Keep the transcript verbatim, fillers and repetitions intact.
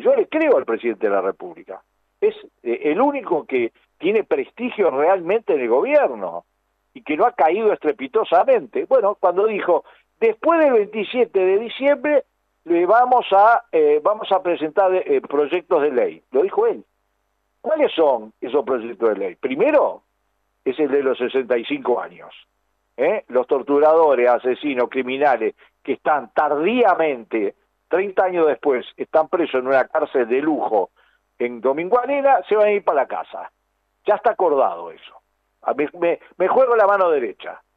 yo le creo al presidente de la República. Es eh, el único que tiene prestigio realmente en el gobierno y que no ha caído estrepitosamente. Bueno, cuando dijo, después del veintisiete de diciembre le vamos a eh, vamos a presentar eh, proyectos de ley. Lo dijo él. ¿Cuáles son esos proyectos de ley? Primero, es el de los sesenta y cinco años. ¿Eh? Los torturadores, asesinos, criminales que están tardíamente, treinta años después, están presos en una cárcel de lujo en Domingo Arena, se van a ir para la casa. Ya está acordado eso. Me, me, me juego la mano derecha.